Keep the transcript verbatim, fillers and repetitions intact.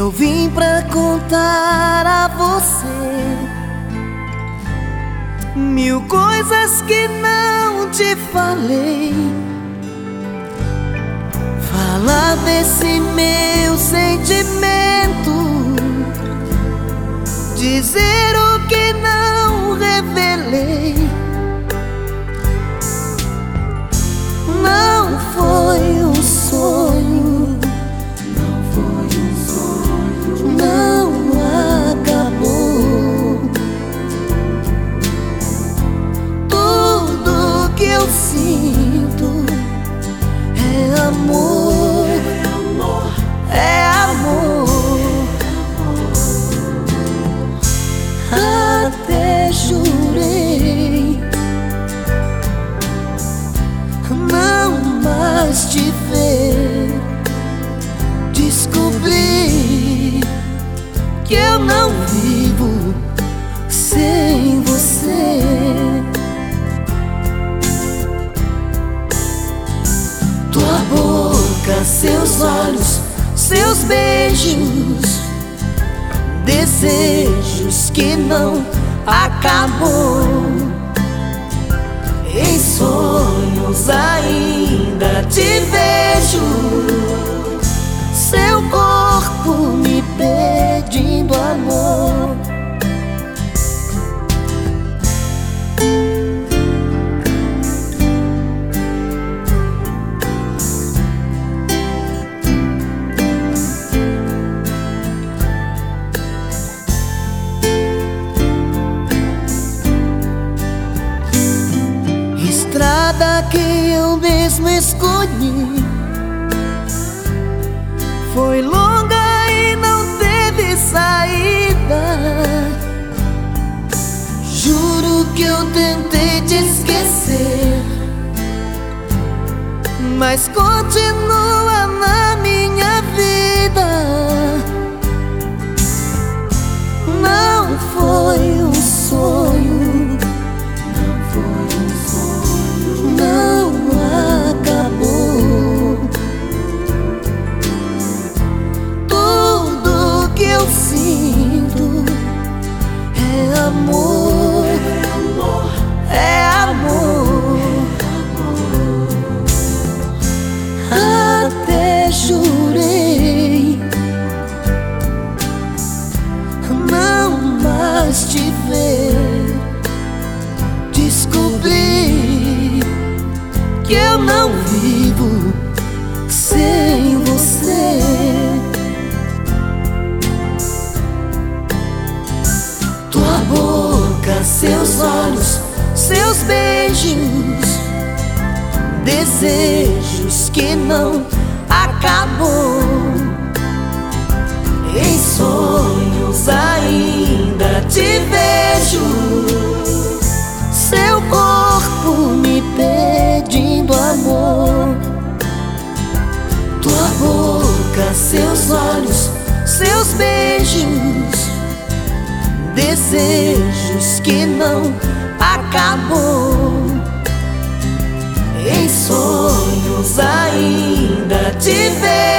Eu vim pra contar a você mil coisas que não te falei. Falar desse meu sentimento, dizer o que não revelei. Não foi um sonho, não foi um sonho, não acabou. Tudo que eu sinto é amor, é amor. Até jurei não mais te ver. Descobri que eu não vivo sem você. Tua boca, seus olhos, seus beijos, desejos que não acabam. Em sonhos ainda te vejo, seu corpo me pedindo amor. Estrada que eu mesmo escolhi foi longa e não teve saída. Juro que eu tentei te esquecer, mas continua na minha vida. Não foi um sonho, não acabou. Tudo que eu sinto é amor, é amor. Até jurei não mais te ver. Descobri que eu não vivo sem você. Tua boca, seus olhos, seus beijos, desejos que não acabam. Em sonhos ainda te vejo, seu corpo me pedindo amor. Tua boca, seus olhos, seus beijos, desejos que não acabam. Em sonhos ainda te vejo,